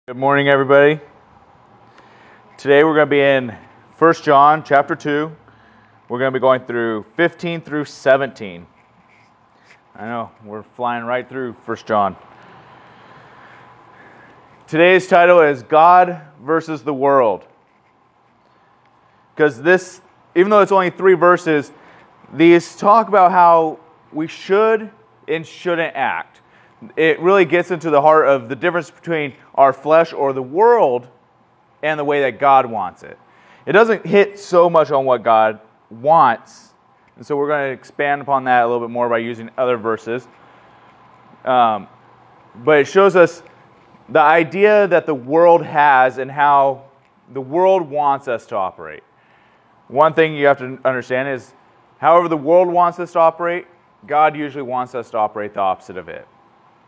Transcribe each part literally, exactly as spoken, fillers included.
Good morning, everybody. Today we're going to be in First John chapter two. We're going to be going through fifteen through seventeen. I know, we're flying right through First John. Today's title is God versus the World. Because this, even though it's only three verses, these talk about how we should and shouldn't act. It really gets into the heart of the difference between our flesh or the world and the way that God wants it. It doesn't hit so much on what God wants, and so we're going to expand upon that a little bit more by using other verses. Um, but it shows us the idea that the world has and how the world wants us to operate. One thing you have to understand is, however the world wants us to operate, God usually wants us to operate the opposite of it.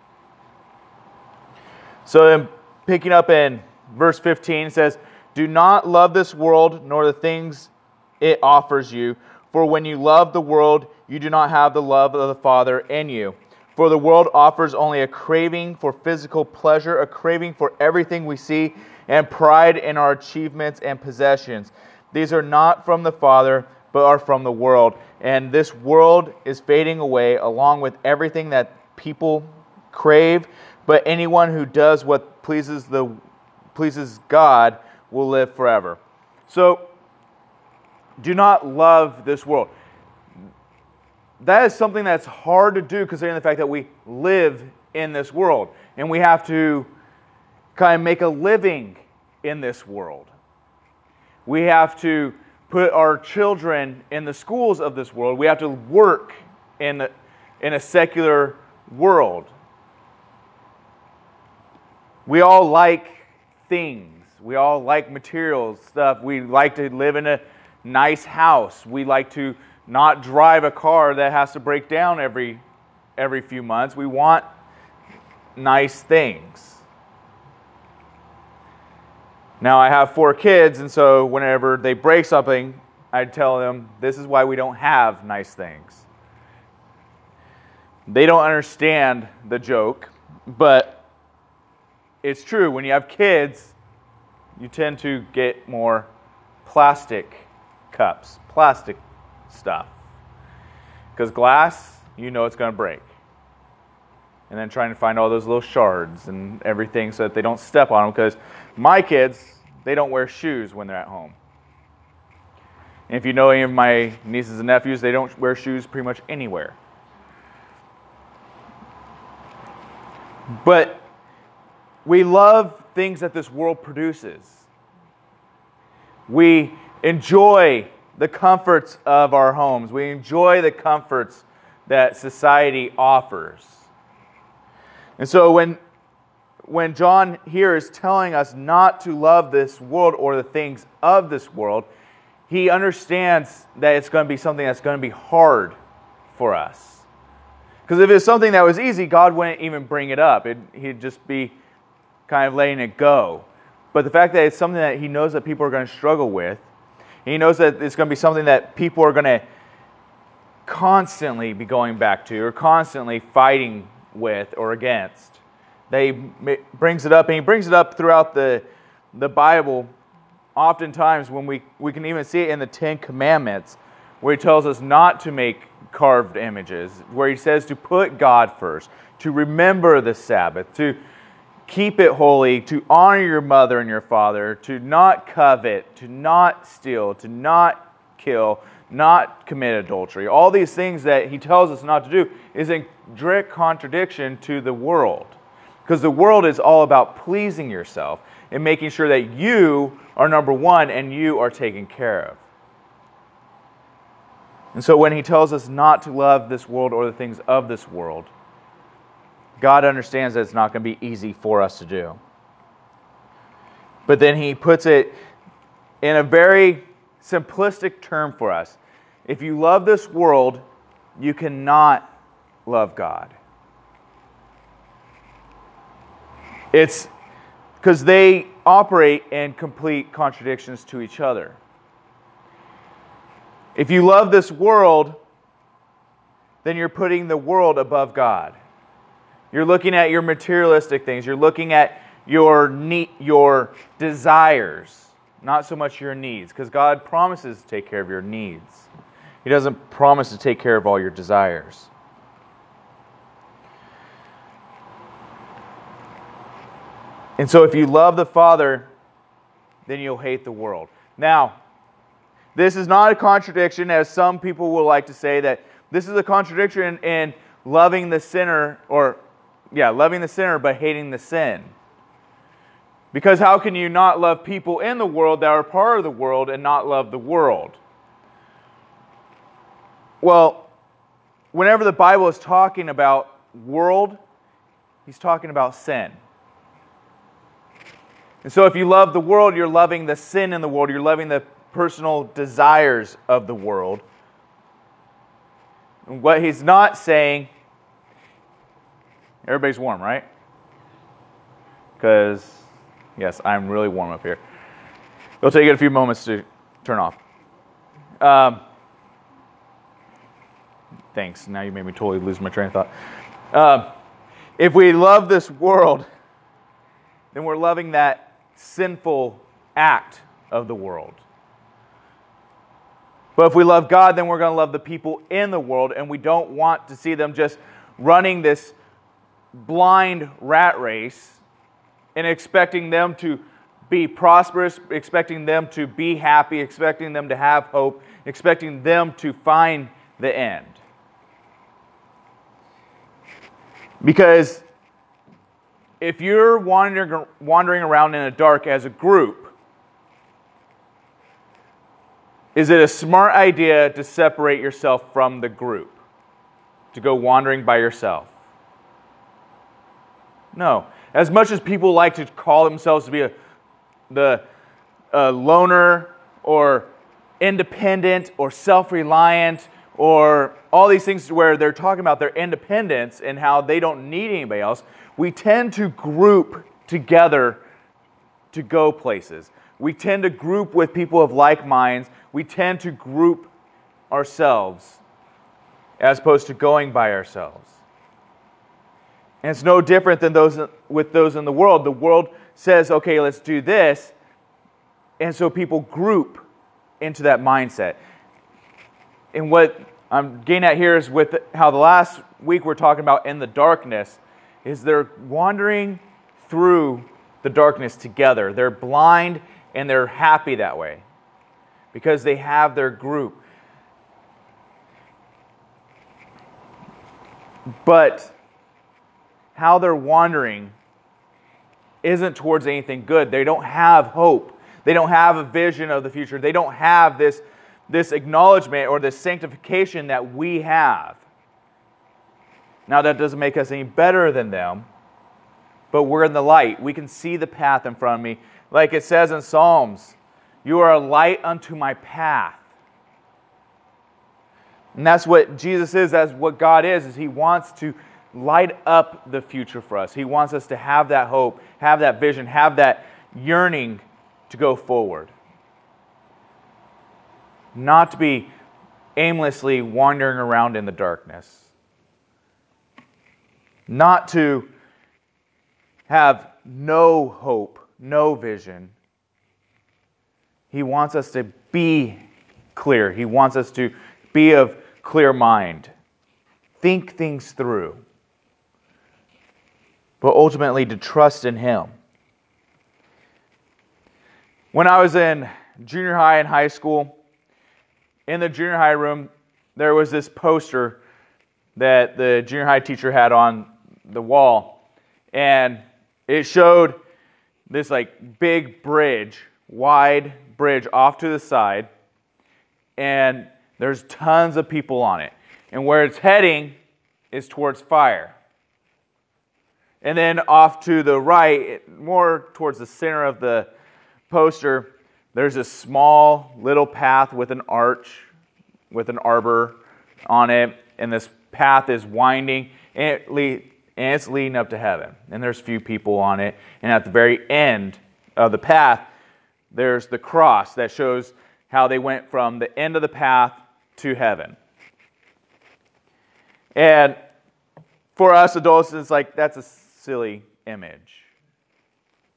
So then, picking up in verse fifteen, it says, "Do not love this world, nor the things it offers you. For when you love the world, you do not have the love of the Father in you. For the world offers only a craving for physical pleasure, a craving for everything we see, and pride in our achievements and possessions. These are not from the Father, but are from the world. And this world is fading away along with everything that people crave. But anyone who does what pleases the pleases God will live forever." So, do not love this world. That is something that's hard to do, considering the fact that we live in this world. And we have to kind of make a living in this world. We have to put our children in the schools of this world. We have to work in, the, in a secular world. We all like things. We all like materials, stuff. We like to live in a nice house. We like to not drive a car that has to break down every every few months. We want nice things. Now, I have four kids, and so whenever they break something, I tell them, this is why we don't have nice things. They don't understand the joke, but it's true. When you have kids, you tend to get more plastic cups, plastic stuff. Because glass, you know it's going to break. And then trying to find all those little shards and everything so that they don't step on them. Because my kids, they don't wear shoes when they're at home. And if you know any of my nieces and nephews, they don't wear shoes pretty much anywhere. But we love things that this world produces. We enjoy the comforts of our homes. We enjoy the comforts that society offers. And so when, when John here is telling us not to love this world or the things of this world, he understands that it's going to be something that's going to be hard for us. Because if it's something that was easy, God wouldn't even bring it up. It, he'd just be kind of letting it go. But the fact that it's something that he knows that people are going to struggle with, he knows that it's going to be something that people are going to constantly be going back to or constantly fighting with or against. That he brings it up, and he brings it up throughout the, the Bible. Oftentimes when we, we can even see it in the Ten Commandments, where he tells us not to make carved images, where he says to put God first, to remember the Sabbath, to keep it holy, to honor your mother and your father, to not covet, to not steal, to not kill, not commit adultery. All these things that he tells us not to do is in direct contradiction to the world. Because the world is all about pleasing yourself and making sure that you are number one and you are taken care of. And so when he tells us not to love this world or the things of this world, God understands that it's not going to be easy for us to do. But then he puts it in a very simplistic term for us. If you love this world, you cannot love God. It's because they operate in complete contradictions to each other. If you love this world, then you're putting the world above God. You're looking at your materialistic things. You're looking at your need, your desires, not so much your needs, because God promises to take care of your needs. He doesn't promise to take care of all your desires. And so if you love the Father, then you'll hate the world. Now, this is not a contradiction, as some people will like to say, that this is a contradiction in, in loving the sinner, or, yeah, loving the sinner but hating the sin. Because how can you not love people in the world that are part of the world and not love the world? Well, whenever the Bible is talking about world, he's talking about sin. And so if you love the world, you're loving the sin in the world. You're loving the personal desires of the world. And what he's not saying, everybody's warm, right? Because, yes, I'm really warm up here. It'll take it a few moments to turn off. Um, thanks. Now you made me totally lose my train of thought. Um, if we love this world, then we're loving that sinful act of the world. But if we love God, then we're going to love the people in the world, and we don't want to see them just running this blind rat race and expecting them to be prosperous, expecting them to be happy, expecting them to have hope, expecting them to find the end. Because if you're wandering, wandering around in the dark as a group, is it a smart idea to separate yourself from the group? To go wandering by yourself? No. As much as people like to call themselves to be a, the a loner or independent or self-reliant or all these things where they're talking about their independence and how they don't need anybody else, we tend to group together to go places. We tend to group with people of like minds. We tend to group ourselves as opposed to going by ourselves. And it's no different than those with those in the world. The world says, okay, let's do this. And so people group into that mindset. And what I'm getting at here is with how the last week we're talking about in the darkness, is they're wandering through the darkness together. They're blind and they're happy that way because they have their group. But how they're wandering isn't towards anything good. They don't have hope. They don't have a vision of the future. They don't have this, this acknowledgement or this sanctification that we have. Now, that doesn't make us any better than them, but we're in the light. We can see the path in front of me. Like it says in Psalms, you are a light unto my path. And that's what Jesus is, that's what God is, is He wants to light up the future for us. He wants us to have that hope, have that vision, have that yearning to go forward. Not to be aimlessly wandering around in the darkness. Not to have no hope, no vision. He wants us to be clear. He wants us to be of clear mind. Think things through. But ultimately to trust in Him. When I was in junior high and high school, in the junior high room, there was this poster that the junior high teacher had on the wall. And it showed this like big bridge, wide bridge off to the side. And there's tons of people on it. And where it's heading is towards fire. And then off to the right, more towards the center of the poster, there's a small little path with an arch, with an arbor on it, and this path is winding, and, it le- and it's leading up to heaven. And there's a few people on it, and at the very end of the path, there's the cross that shows how they went from the end of the path to heaven. And for us adults, it's like, that's a silly image.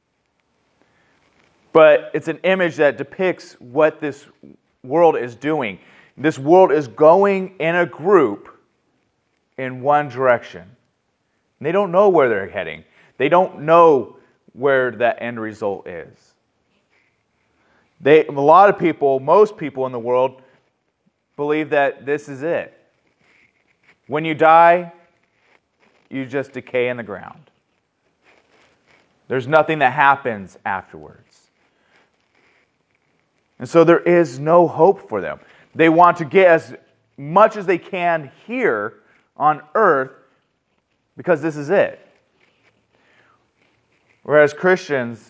But it's an image that depicts what this world is doing. This world is going in a group in one direction. And they don't know where they're heading. They don't know where that end result is. They, a lot of people, most people in the world, believe that this is it. When you die, you just decay in the ground. There's nothing that happens afterwards. And so there is no hope for them. They want to get as much as they can here on earth because this is it. Whereas Christians,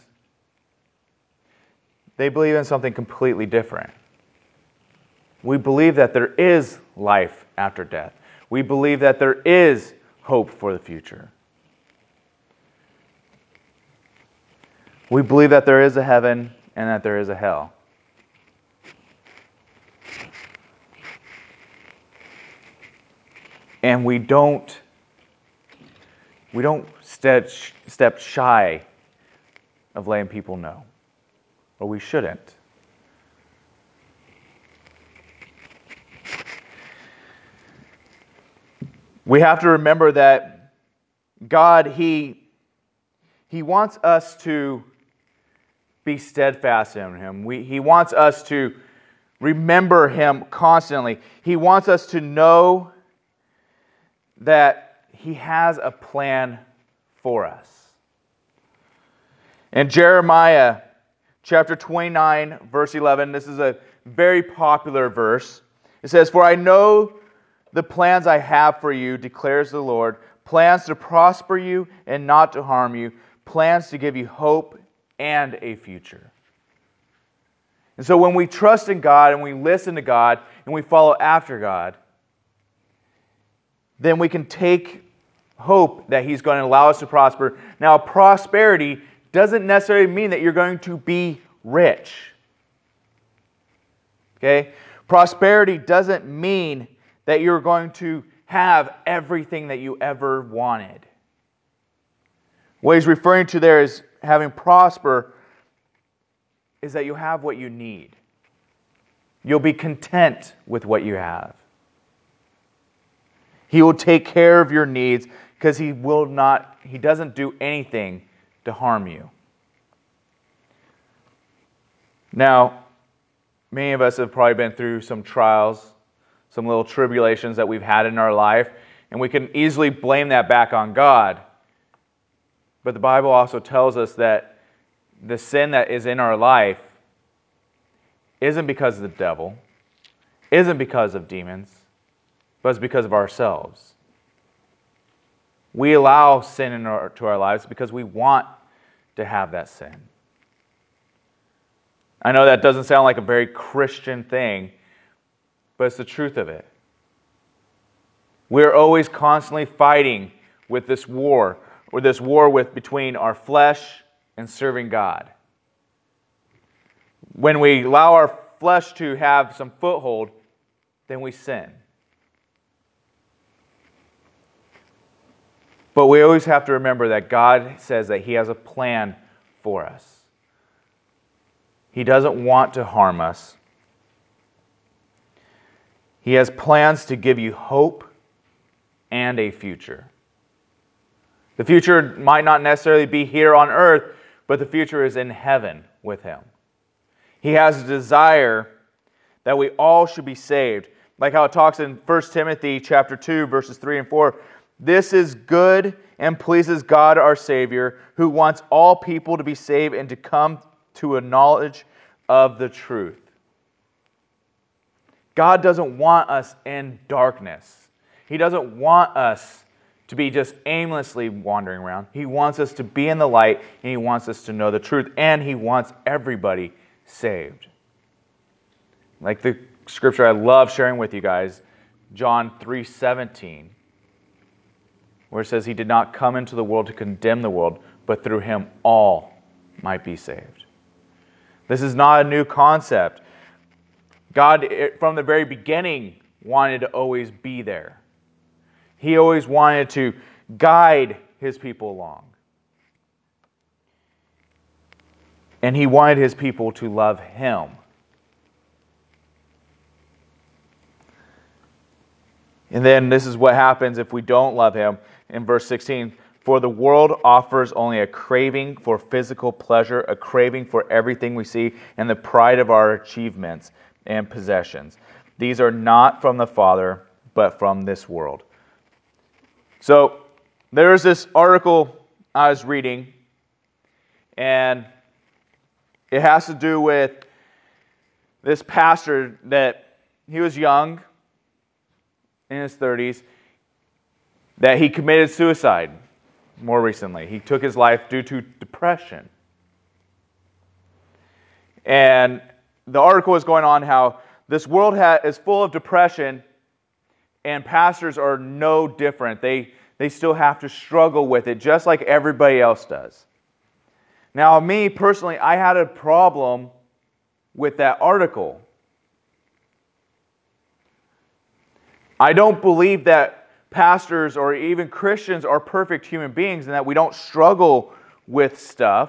they believe in something completely different. We believe that there is life after death. We believe that there is hope for the future. We believe that there is a heaven and that there is a hell. And we don't we don't step, step shy of letting people know. Or we shouldn't. We have to remember that God, He, He wants us to be steadfast in Him. We, he wants us to remember Him constantly. He wants us to know that He has a plan for us. In Jeremiah chapter twenty-nine, verse eleven, this is a very popular verse. It says, "For I know the plans I have for you, declares the Lord, plans to prosper you and not to harm you, plans to give you hope and a future." And so when we trust in God and we listen to God and we follow after God, then we can take hope that He's going to allow us to prosper. Now, prosperity doesn't necessarily mean that you're going to be rich. Okay? Prosperity doesn't mean that you're going to have everything that you ever wanted. What he's referring to there is having prosper is that you have what you need. You'll be content with what you have. He will take care of your needs because He will not, He doesn't do anything to harm you. Now, many of us have probably been through some trials, some little tribulations that we've had in our life, and we can easily blame that back on God. But the Bible also tells us that the sin that is in our life isn't because of the devil, isn't because of demons, but it's because of ourselves. We allow sin into our, to our lives because we want to have that sin. I know that doesn't sound like a very Christian thing, but it's the truth of it. We're always constantly fighting with this war, or this war with between our flesh and serving God. When we allow our flesh to have some foothold, then we sin. But we always have to remember that God says that He has a plan for us. He doesn't want to harm us. He has plans to give you hope and a future. The future might not necessarily be here on earth, but the future is in heaven with Him. He has a desire that we all should be saved. Like how it talks in First Timothy chapter two, verses three and four. "This is good and pleases God our Savior, who wants all people to be saved and to come to a knowledge of the truth." God doesn't want us in darkness. He doesn't want us to be just aimlessly wandering around. He wants us to be in the light, and He wants us to know the truth, and He wants everybody saved. Like the scripture I love sharing with you guys, John three seventeen, where it says He did not come into the world to condemn the world, but through Him all might be saved. This is not a new concept. God, from the very beginning, wanted to always be there. He always wanted to guide His people along. And he wanted his people to love him. And then this is what happens if we don't love him. In verse sixteen, for the world offers only a craving for physical pleasure, a craving for everything we see, and the pride of our achievements and possessions. These are not from the Father, but from this world. So there's this article I was reading, and it has to do with this pastor that he was young, in his thirties, that he committed suicide more recently. He took his life due to depression. And the article is going on how this world ha- is full of depression, and pastors are no different. They, they still have to struggle with it just like everybody else does. Now, me personally, I had a problem with that article. I don't believe that pastors or even Christians are perfect human beings and that we don't struggle with stuff.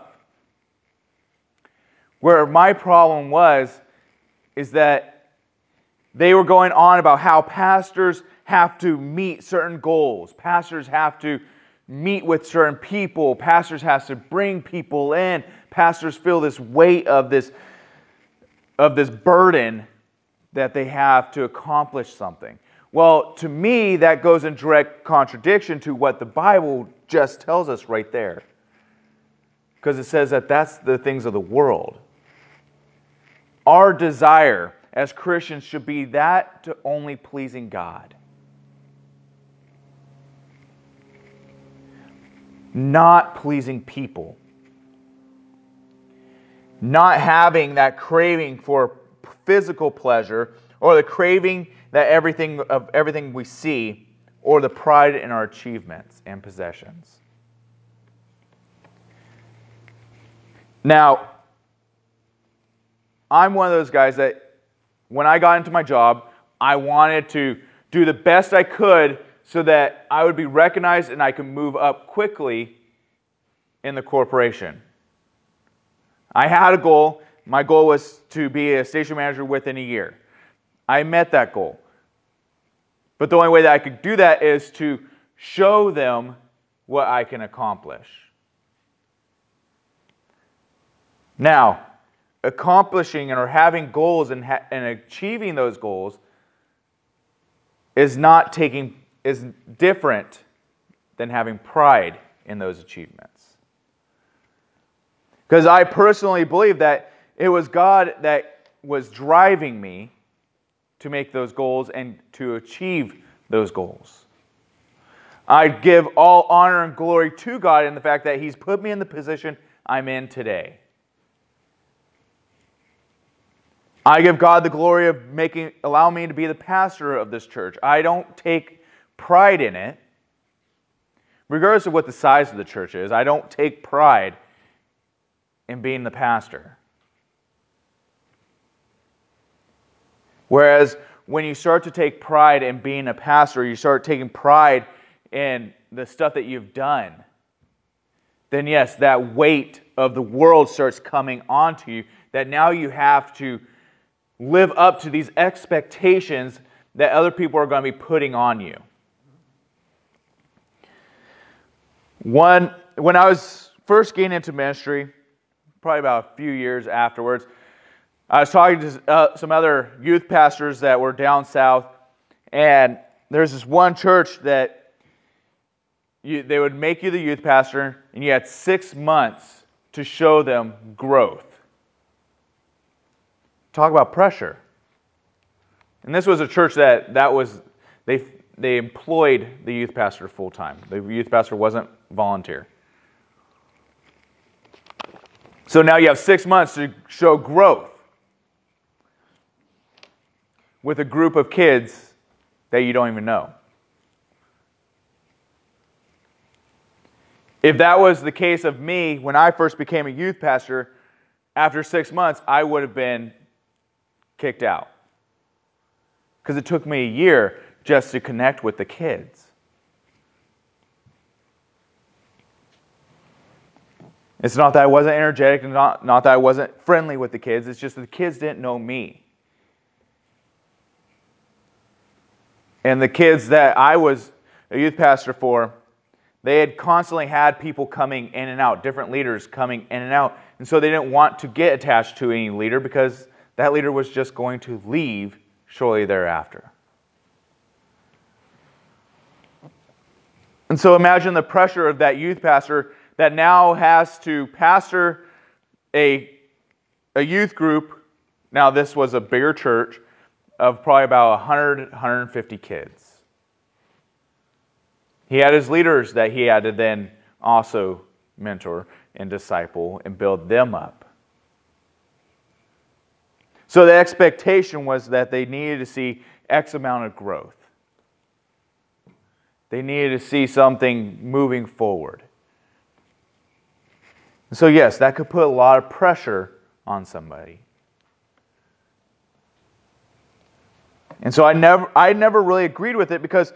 Where my problem was, is that they were going on about how pastors have to meet certain goals. Pastors have to meet with certain people. Pastors have to bring people in. Pastors feel this weight of this, of this burden that they have to accomplish something. Well, to me, that goes in direct contradiction to what the Bible just tells us right there. Because it says that that's the things of the world. Our desire as Christians should be that to only pleasing God. Not pleasing people. Not having that craving for physical pleasure or the craving that everything of everything we see, or the pride in our achievements and possessions. Now, I'm one of those guys that when I got into my job, I wanted to do the best I could so that I would be recognized and I could move up quickly in the corporation. I had a goal. My goal was to be a station manager within a year. I met that goal. But the only way that I could do that is to show them what I can accomplish. Now, accomplishing or having goals and, ha- and achieving those goals is not taking is different than having pride in those achievements. Because I personally believe that it was God that was driving me to make those goals and to achieve those goals. I give all honor and glory to God in the fact that He's put me in the position I'm in today. I give God the glory of making, allow me to be the pastor of this church. I don't take pride in it, regardless of what the size of the church is. I don't take pride in being the pastor. Whereas when you start to take pride in being a pastor, you start taking pride in the stuff that you've done, then yes, that weight of the world starts coming onto you, that now you have to live up to these expectations that other people are going to be putting on you. One, when I was first getting into ministry, probably about a few years afterwards, I was talking to uh, some other youth pastors that were down south, and there's this one church that you, they would make you the youth pastor, and you had six months to show them growth. Talk about pressure. And this was a church that, that was, they, they employed the youth pastor full time. The youth pastor wasn't volunteer. So now you have six months to show growth with a group of kids that you don't even know. If that was the case of me when I first became a youth pastor, after six months, I would have been kicked out. Because it took me a year just to connect with the kids. It's not that I wasn't energetic, and not, not that I wasn't friendly with the kids. It's just that the kids didn't know me. And the kids that I was a youth pastor for, they had constantly had people coming in and out, different leaders coming in and out. And so they didn't want to get attached to any leader because that leader was just going to leave shortly thereafter. And so imagine the pressure of that youth pastor that now has to pastor a, a youth group. Now this was a bigger church of probably about one hundred, one hundred fifty kids. He had his leaders that he had to then also mentor and disciple and build them up. So the expectation was that they needed to see X amount of growth. They needed to see something moving forward. So yes, that could put a lot of pressure on somebody. And so I never I never really agreed with it, because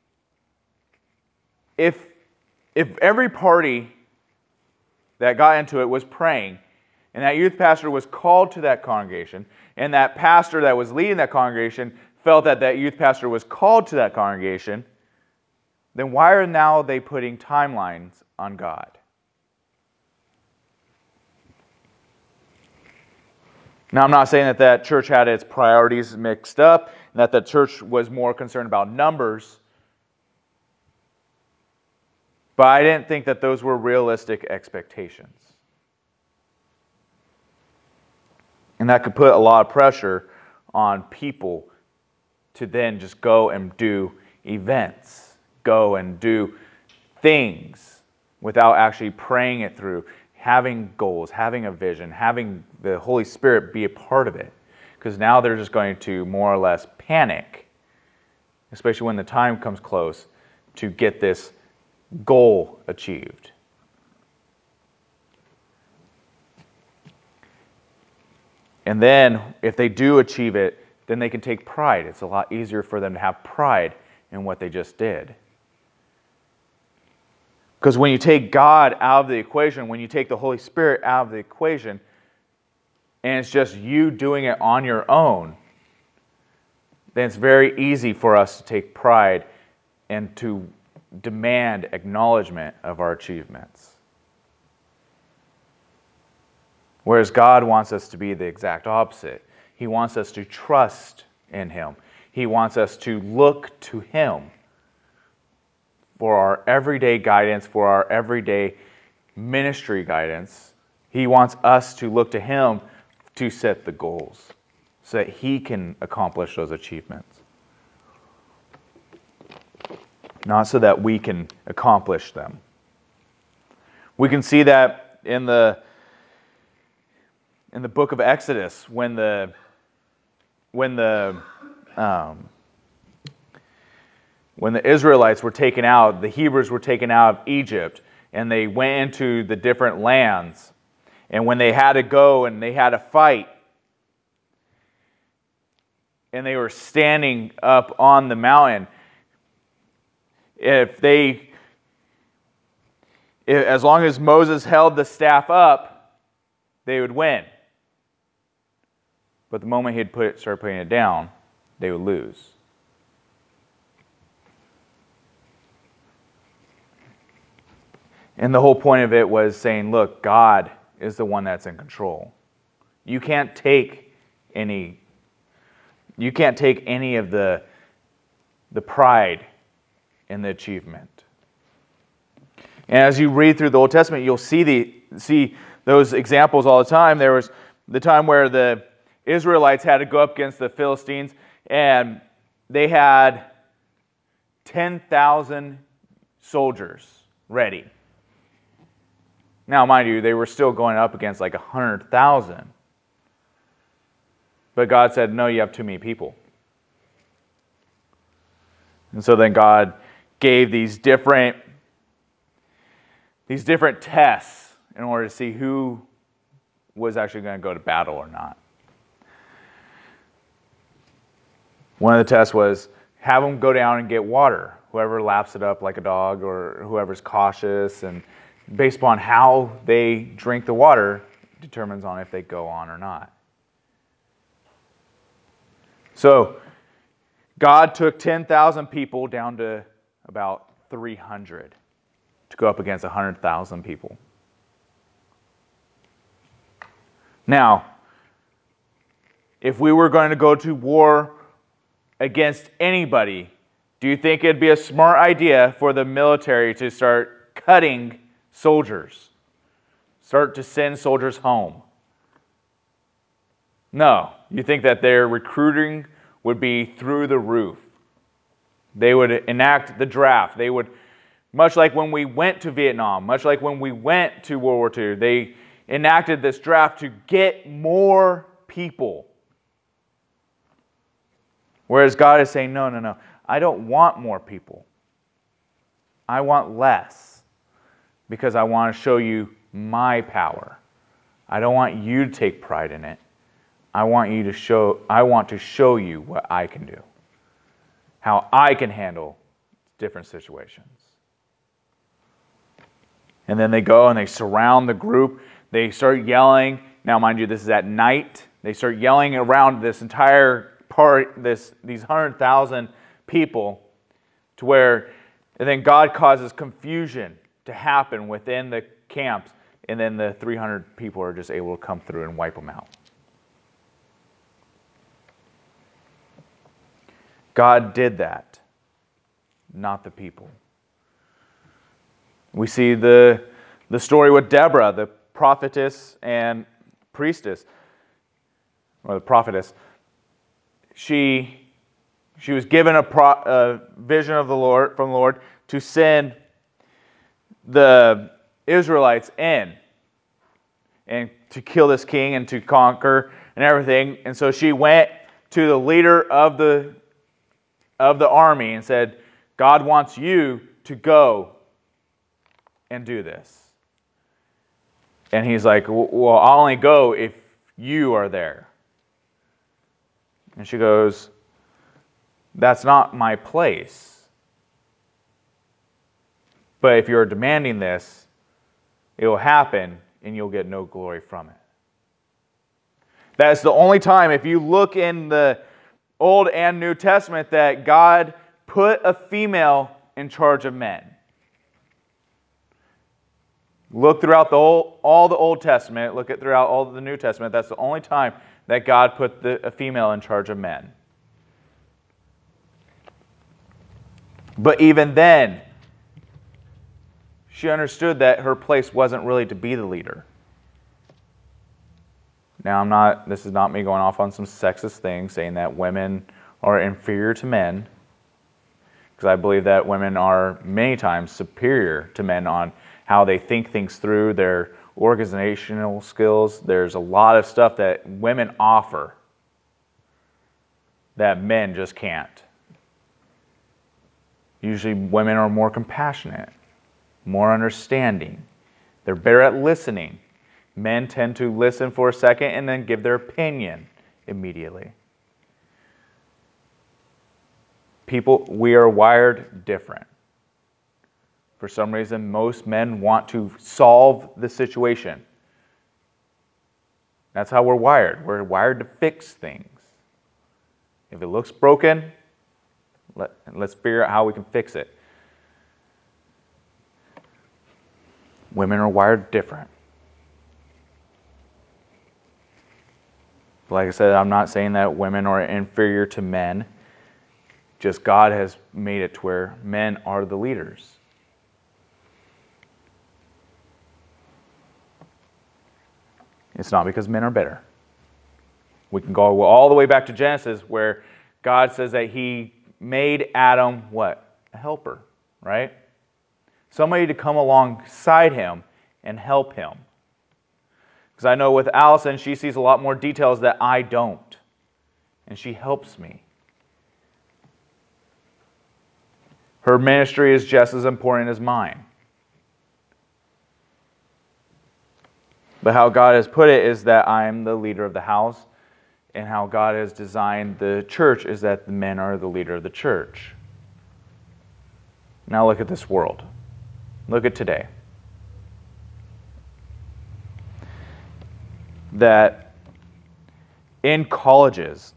if if every party that got into it was praying, and that youth pastor was called to that congregation, and that pastor that was leading that congregation felt that that youth pastor was called to that congregation, then why are now they putting timelines on God? Now, I'm not saying that that church had its priorities mixed up, and that the church was more concerned about numbers, but I didn't think that those were realistic expectations. And that could put a lot of pressure on people to then just go and do events, go and do things without actually praying it through, having goals, having a vision, having the Holy Spirit be a part of it. Because now they're just going to more or less panic, especially when the time comes close, to get this goal achieved. And then, if they do achieve it, then they can take pride. It's a lot easier for them to have pride in what they just did. Because when you take God out of the equation, when you take the Holy Spirit out of the equation, and it's just you doing it on your own, then it's very easy for us to take pride and to demand acknowledgement of our achievements. Whereas God wants us to be the exact opposite. He wants us to trust in Him. He wants us to look to Him for our everyday guidance, for our everyday ministry guidance. He wants us to look to Him to set the goals so that He can accomplish those achievements. Not so that we can accomplish them. We can see that in the in the book of Exodus, when the when the um, when the Israelites were taken out, the Hebrews were taken out of Egypt, and they went into the different lands. And when they had to go and they had to fight, and they were standing up on the mountain, if they, if, as long as Moses held the staff up, they would win. But the moment he'd put it, start putting it down, they would lose. And the whole point of it was saying, look, God is the one that's in control. You can't take any, you can't take any of the, the pride in the achievement. And as you read through the Old Testament, you'll see the see those examples all the time. There was the time where the Israelites had to go up against the Philistines, and they had ten thousand soldiers ready. Now, mind you, they were still going up against like one hundred thousand. But God said, no, you have too many people. And so then God gave these different, these different tests in order to see who was actually going to go to battle or not. One of the tests was have them go down and get water. Whoever laps it up like a dog, or whoever's cautious and based upon how they drink the water, determines on if they go on or not. So, God took ten thousand people down to about three hundred to go up against one hundred thousand people. Now, if we were going to go to war against anybody, do you think it'd be a smart idea for the military to start cutting soldiers? Start to send soldiers home? No. You think that their recruiting would be through the roof. They would enact the draft. They would, much like when we went to Vietnam, much like when we went to World War Two, they enacted this draft to get more people. Whereas God is saying, no, no, no. I don't want more people. I want less. Because I want to show you my power. I don't want you to take pride in it. I want you to show I want to show you what I can do. How I can handle different situations. And then they go and they surround the group. They start yelling. Now, mind you, this is at night. They start yelling around this entire part, this these one hundred thousand people, to where, and then God causes confusion to happen within the camps, and then the three hundred people are just able to come through and wipe them out. God did that, not the people. We see the, the story with Deborah, the prophetess and priestess, or the prophetess. She, she was given a, pro, a vision of the Lord from the Lord to send the Israelites in and to kill this king and to conquer and everything. And so she went to the leader of the of the army and said, God wants you to go and do this. And he's like, well, I'll only go if you are there. And she goes, that's not my place. But if you're demanding this, it will happen and you'll get no glory from it. That's the only time, if you look in the Old and New Testament, that God put a female in charge of men. Look throughout the whole, all the Old Testament, look at throughout all the New Testament, that's the only time that God put the, a female in charge of men. But even then, she understood that her place wasn't really to be the leader. Now, I'm not, this is not me going off on some sexist thing, saying that women are inferior to men, because I believe that women are many times superior to men on how they think things through, their organizational skills. There's a lot of stuff that women offer that men just can't. Usually women are more compassionate, more understanding. They're better at listening. Men tend to listen for a second and then give their opinion immediately. People, we are wired different. For some reason, most men want to solve the situation. That's how we're wired. We're wired to fix things. If it looks broken, let, let's figure out how we can fix it. Women are wired different. Like I said, I'm not saying that women are inferior to men. Just God has made it to where men are the leaders. It's not because men are better. We can go all the way back to Genesis where God says that He made Adam what? A helper, right? Somebody to come alongside him and help him. Because I know with Allison, she sees a lot more details that I don't. And she helps me. Her ministry is just as important as mine. But how God has put it is that I'm the leader of the house. And how God has designed the church is that the men are the leader of the church. Now look at this world. Look at today. that in colleges,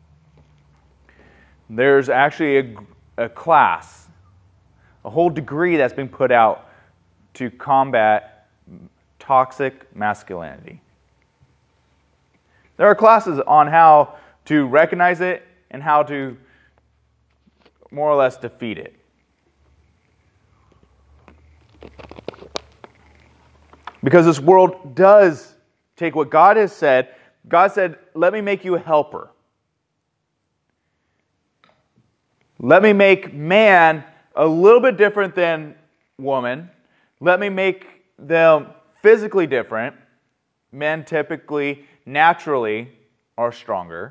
there's actually a, a class, a whole degree that's been put out to combat toxic masculinity. There are classes on how to recognize it and how to more or less defeat it. Because this world does take what God has said. God said, let me make you a helper. Let me make man a little bit different than woman. Let me make them physically different. Men typically, naturally, are stronger.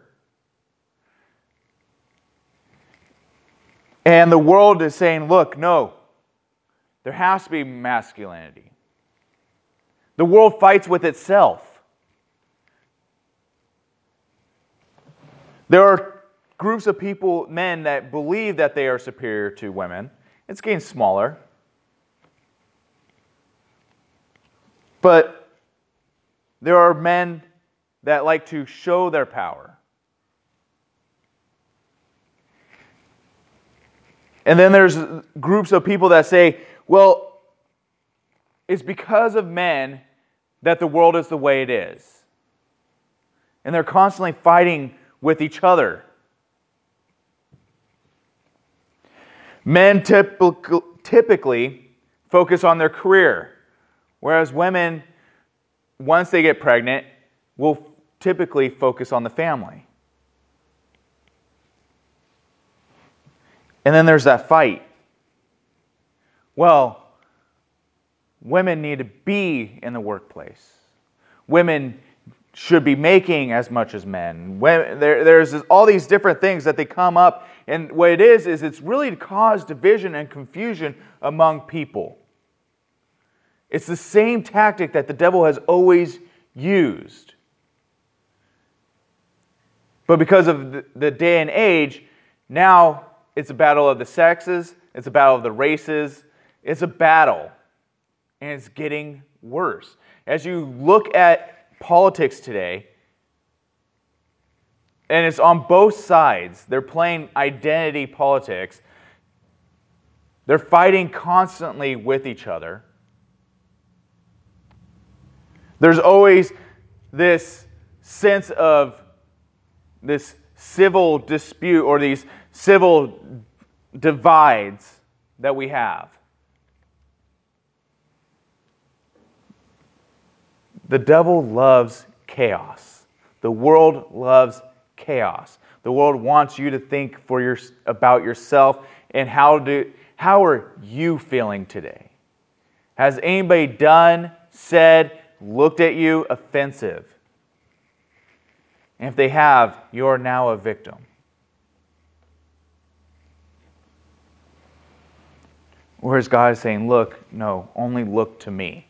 And the world is saying, look, no, there has to be masculinity. The world fights with itself. There are groups of people, men, that believe that they are superior to women. It's getting smaller. But there are men that like to show their power. And then there's groups of people that say, well, it's because of men that the world is the way it is. And they're constantly fighting with each other. Men typically, typically focus on their career, whereas women, once they get pregnant, will typically focus on the family. And then there's that fight. Well, women need to be in the workplace. Women should be making as much as men. When, there, there's all these different things that they come up, and what it is, is it's really to cause division and confusion among people. It's the same tactic that the devil has always used. But because of the, the day and age, now it's a battle of the sexes, it's a battle of the races, it's a battle, and it's getting worse. As you look at politics today, and it's on both sides. They're playing identity politics. They're fighting constantly with each other. There's always this sense of this civil dispute or these civil divides that we have. The devil loves chaos. The world loves chaos. The world wants you to think for your, about yourself and how do how are you feeling today? Has anybody done, said, looked at you offensive? And if they have, you're now a victim. Whereas God is saying, look, no, only look to me.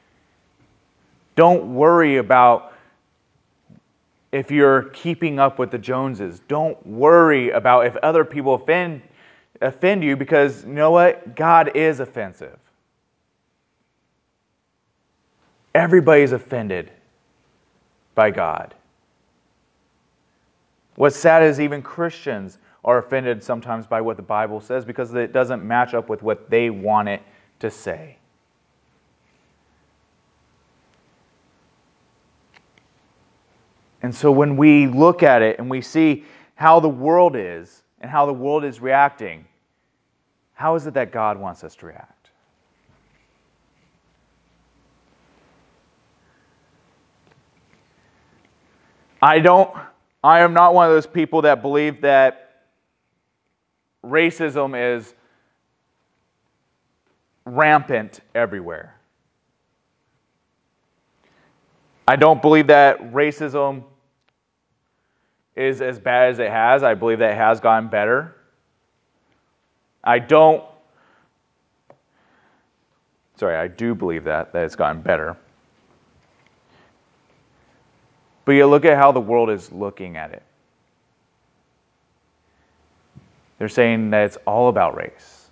Don't worry about if you're keeping up with the Joneses. Don't worry about if other people offend, offend you, because you know what? God is offensive. Everybody's offended by God. What's sad is even Christians are offended sometimes by what the Bible says because it doesn't match up with what they want it to say. And so when we look at it and we see how the world is and how the world is reacting, how is it that God wants us to react? I don't, I am not one of those people that believe that racism is rampant everywhere. I don't believe that racism is as bad as it has. I believe that it has gotten better. I don't, sorry, I do believe that, that it's gotten better. But you look at how the world is looking at it. They're saying that it's all about race.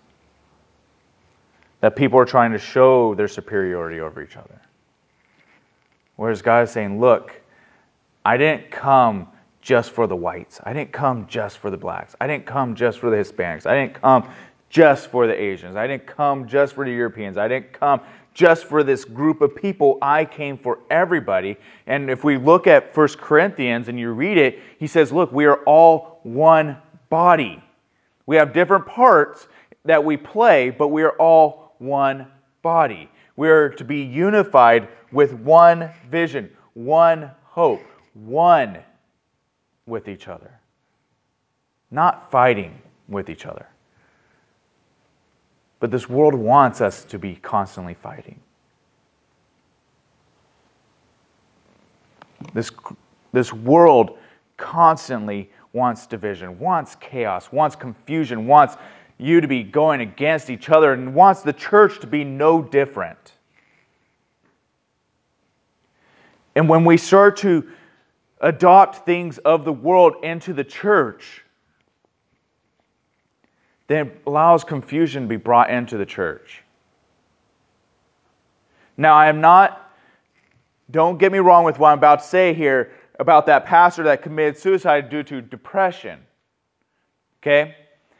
That people are trying to show their superiority over each other. Whereas God is saying, look, I didn't come just for the whites. I didn't come just for the blacks. I didn't come just for the Hispanics. I didn't come just for the Asians. I didn't come just for the Europeans. I didn't come just for this group of people. I came for everybody. And if we look at First Corinthians and you read it, he says, look, we are all one body. We have different parts that we play, but we are all one body. We are to be unified with one vision, one hope, one with each other. Not fighting with each other. But this world wants us to be constantly fighting. This, this world constantly wants division, wants chaos, wants confusion, wants you to be going against each other, and wants the church to be no different. And when we start to adopt things of the world into the church, then it allows confusion to be brought into the church. Now, I am not, don't get me wrong with what I'm about to say here about that pastor that committed suicide due to depression. Okay?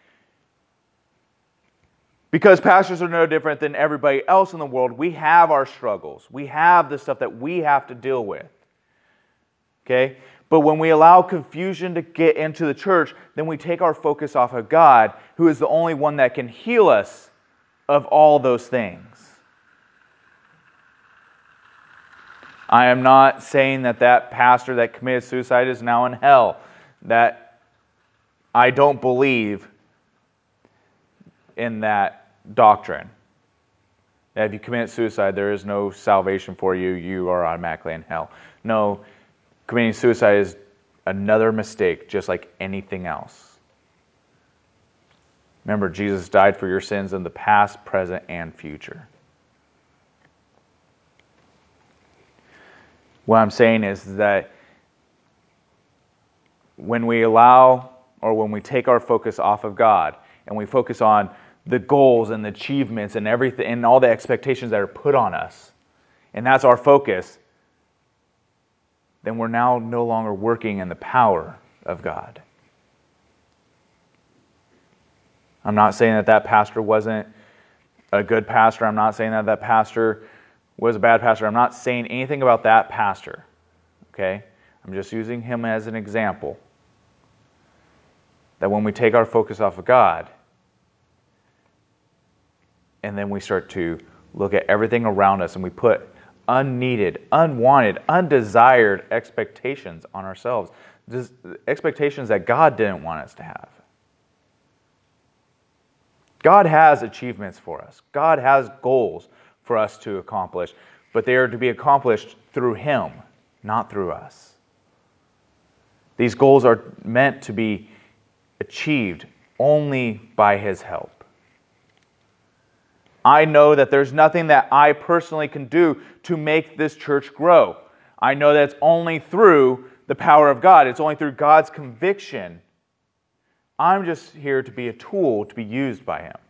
Because pastors are no different than everybody else in the world. We have our struggles. We have the stuff that we have to deal with. Okay? But when we allow confusion to get into the church, then we take our focus off of God, who is the only one that can heal us of all those things. I am not saying that that pastor that committed suicide is now in hell. That I don't believe in that doctrine. That if you commit suicide, there is no salvation for you. You are automatically in hell. No. Committing suicide is another mistake, just like anything else. Remember, Jesus died for your sins in the past, present, and future. What I'm saying is that when we allow, or when we take our focus off of God, and we focus on the goals and the achievements and everything, and all the expectations that are put on us, and that's our focus, then we're now no longer working in the power of God. I'm not saying that that pastor wasn't a good pastor. I'm not saying that that pastor was a bad pastor. I'm not saying anything about that pastor. Okay? I'm just using him as an example. That when we take our focus off of God, and then we start to look at everything around us, and we put unneeded, unwanted, undesired expectations on ourselves. Just expectations that God didn't want us to have. God has achievements for us. God has goals for us to accomplish, but they are to be accomplished through Him, not through us. These goals are meant to be achieved only by His help. I know that there's nothing that I personally can do to make this church grow. I know that it's only through the power of God. It's only through God's conviction. I'm just here to be a tool to be used by Him.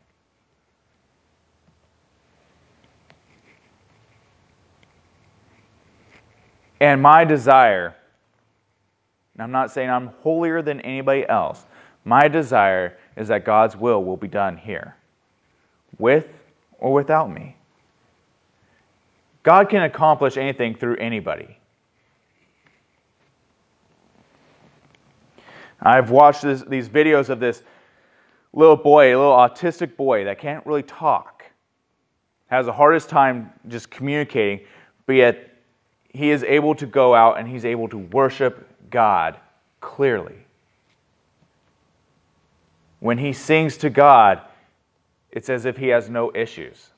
And my desire, and I'm not saying I'm holier than anybody else, my desire is that God's will will be done here, with or without me. God can accomplish anything through anybody. I've watched this, these videos of this little boy, a little autistic boy that can't really talk, has the hardest time just communicating, but yet he is able to go out and he's able to worship God clearly. When he sings to God, it's as if he has no issues.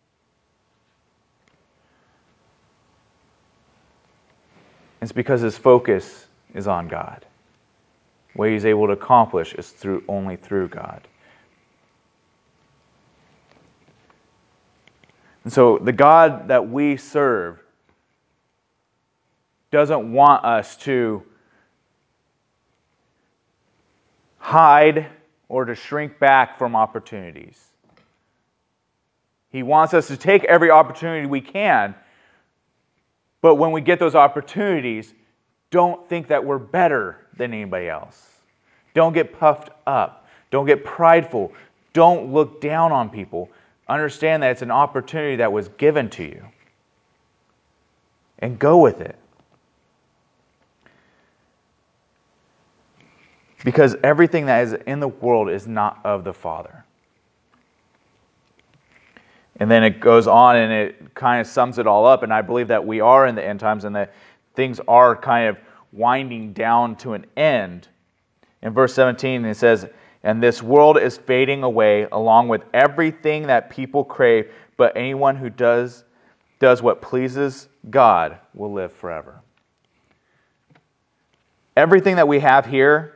It's because his focus is on God. What he's able to accomplish is through only through God. And so the God that we serve doesn't want us to hide or to shrink back from opportunities. He wants us to take every opportunity we can, But when we get those opportunities, don't think that we're better than anybody else. Don't get puffed up. Don't get prideful. Don't look down on people. Understand that it's an opportunity that was given to you. And go with it. Because everything that is in the world is not of the Father. And then it goes on and it kind of sums it all up. And I believe that we are in the end times and that things are kind of winding down to an end. In verse seventeen, it says, "And this world is fading away along with everything that people crave, but anyone who does, does what pleases God will live forever." Everything that we have here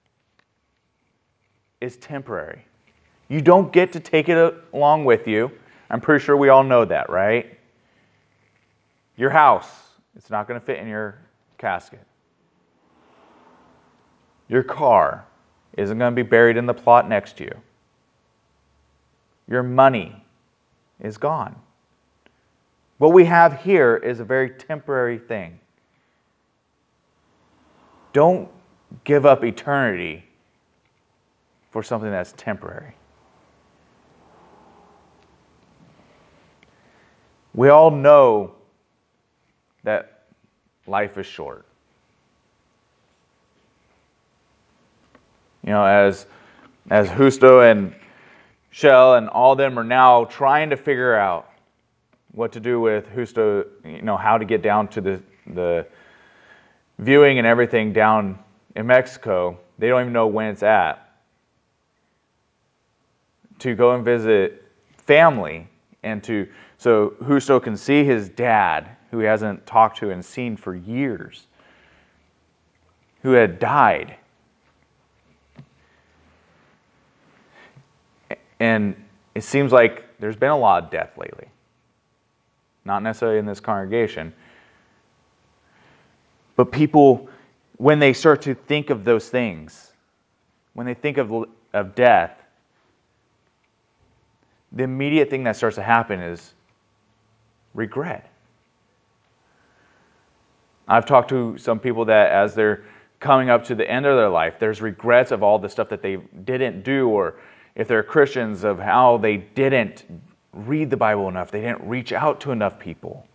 is temporary. You don't get to take it along with you. I'm pretty sure we all know that, right? Your house, it's not going to fit in your casket. Your car isn't going to be buried in the plot next to you. Your money is gone. What we have here is a very temporary thing. Don't give up eternity for something that's temporary. We all know that life is short. You know, as as Justo and Shell and all of them are now trying to figure out what to do with Justo, you know, how to get down to the the viewing and everything down in Mexico. They don't even know when it's at. To go and visit family and to so Justo can see his dad, who he hasn't talked to and seen for years, who had died. And it seems like there's been a lot of death lately. Not necessarily in this congregation. But people, when they start to think of those things, when they think of, of death, the immediate thing that starts to happen is regret. I've talked to some people that as they're coming up to the end of their life, there's regrets of all the stuff that they didn't do, or if they're Christians, of how they didn't read the Bible enough, they didn't reach out to enough people.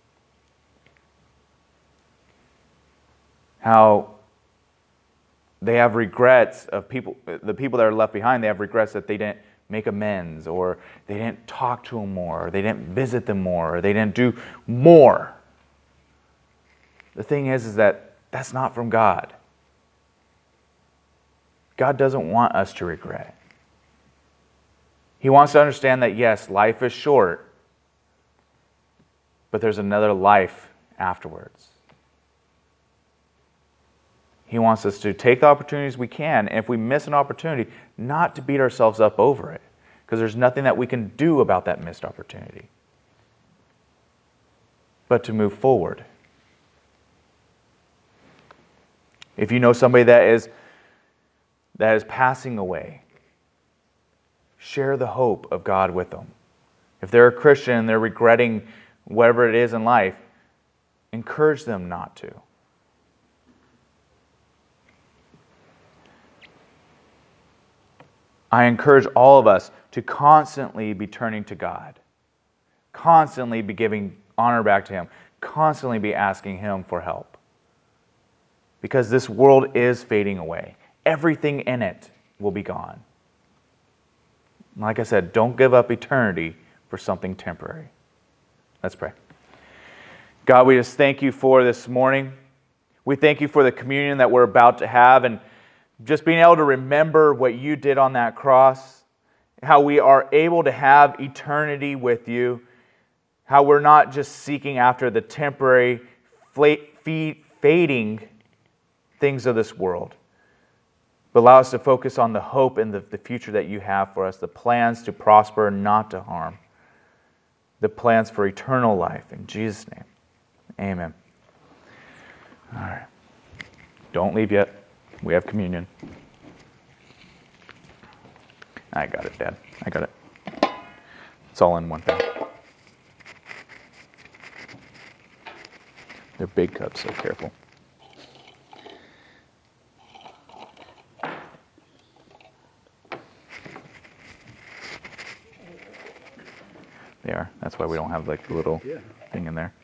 How they have regrets of people, the people that are left behind, they have regrets that they didn't make amends, or they didn't talk to them more, or they didn't visit them more, or they didn't do more. The thing is, is that that's not from God. God doesn't want us to regret. He wants to understand that, yes, life is short, but there's another life afterwards. He wants us to take the opportunities we can, and if we miss an opportunity, not to beat ourselves up over it, because there's nothing that we can do about that missed opportunity, but to move forward. If you know somebody that is that is passing away, share the hope of God with them. If they're a Christian and they're regretting whatever it is in life, encourage them not to. I encourage all of us to constantly be turning to God, constantly be giving honor back to Him, constantly be asking Him for help. Because this world is fading away. Everything in it will be gone. Like I said, don't give up eternity for something temporary. Let's pray. God, we just thank you for this morning. We thank you for the communion that we're about to have, and just being able to remember what you did on that cross, how we are able to have eternity with you, how we're not just seeking after the temporary, fading things of this world, but allow us to focus on the hope and the, the future that you have for us, the plans to prosper and not to harm, the plans for eternal life. In Jesus' name, amen. All right. Don't leave yet. We have communion. I got it, Dad. I got it. It's all in one thing. They're big cups, so careful. They are. That's why we don't have like the little yeah. thing in there.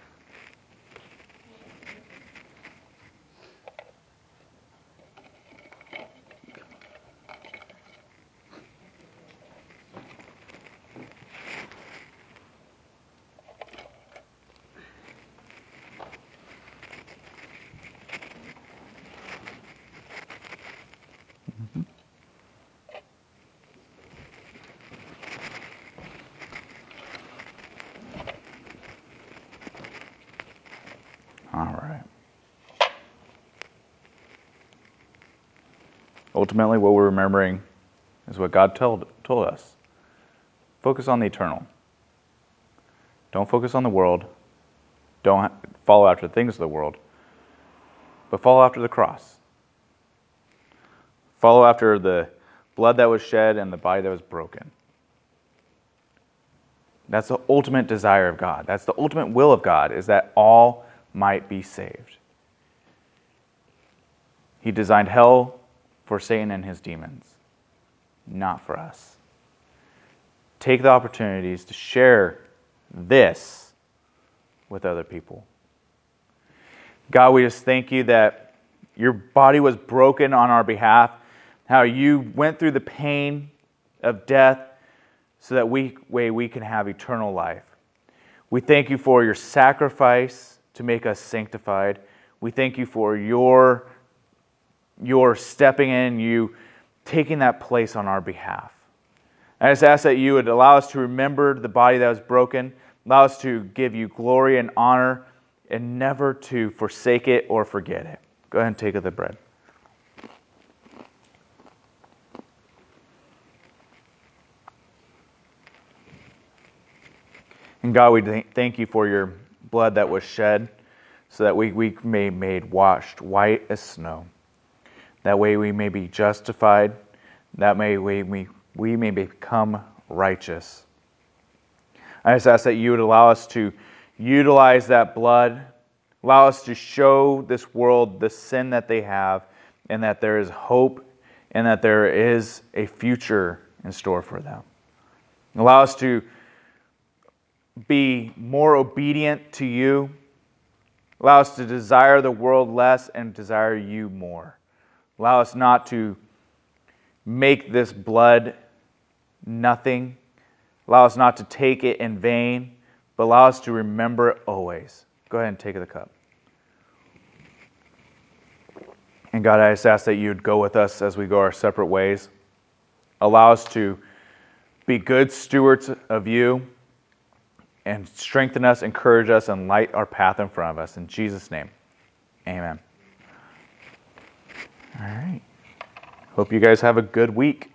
All right. Ultimately, what we're remembering is what God told, told us. Focus on the eternal. Don't focus on the world. Don't follow after the things of the world. But follow after the cross. Follow after the blood that was shed and the body that was broken. That's the ultimate desire of God. That's the ultimate will of God, is that all might be saved. He designed hell for Satan and his demons, not for us. Take the opportunities to share this with other people. God, we just thank you that your body was broken on our behalf, how you went through the pain of death so that we, way we can have eternal life. We thank you for your sacrifice to make us sanctified. We thank you for your, your stepping in, you taking that place on our behalf. I just ask that you would allow us to remember the body that was broken, allow us to give you glory and honor, and never to forsake it or forget it. Go ahead and take of the bread. And God, we th- thank you for your blood that was shed so that we, we may be made washed white as snow. That way we may be justified. That way we, we, we may become righteous. I just ask that you would allow us to utilize that blood, allow us to show this world the sin that they have, and that there is hope, and that there is a future in store for them. Allow us to be more obedient to you. Allow us to desire the world less and desire you more. Allow us not to make this blood nothing. Allow us not to take it in vain, but allow us to remember it always. Go ahead and take the cup. And God, I just ask that you'd go with us as we go our separate ways. Allow us to be good stewards of you and strengthen us, encourage us, and light our path in front of us. In Jesus' name, amen. All right. Hope you guys have a good week.